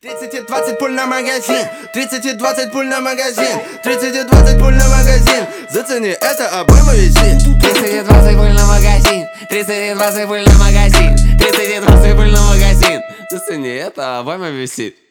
30 и 20 пуль на магазин, 30 и 20 пуль на магазин, 30 и 20 пуль на магазин. Зацени, это обойма висит. 30 и 20 пуль на магазин, 30 и 20 пуль на магазин, 30 и 20 пуль на магазин. Зацени, это обойма висит.